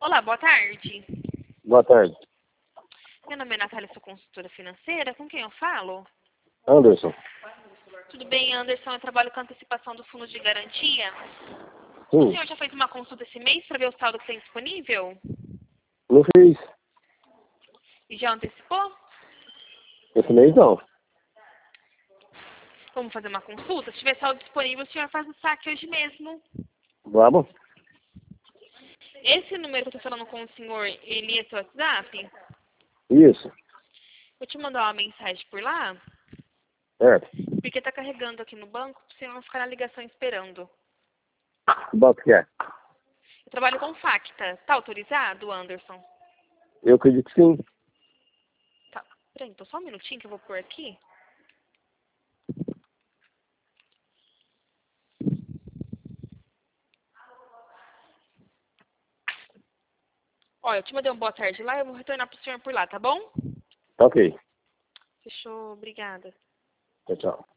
Olá, boa tarde. Boa tarde. Meu nome é Natália, sou consultora financeira. Com quem eu falo? Anderson. Tudo bem, Anderson? Eu trabalho com antecipação do fundo de garantia. O Sim, senhor já fez uma consulta esse mês para ver o saldo que tem disponível? não fiz. E já antecipou? Esse mês não. Vamos fazer uma consulta? Se tiver saldo disponível, o senhor faz o saque hoje mesmo. Vamos? Esse número que eu estou falando com o senhor, ele é seu WhatsApp? Isso. Vou te mandar uma mensagem por lá, Certo. porque está carregando aqui no banco, para o senhor não ficar na ligação esperando. Que banco que é? Eu trabalho com Facta. Está autorizado, Anderson? Eu acredito que sim. Tá. Peraí, então só um minutinho que eu vou pôr aqui. Olha, eu te mandei uma boa tarde lá, eu vou retornar pro senhor por lá, tá bom? Tá ok. Fechou, obrigada. Tchau, tchau.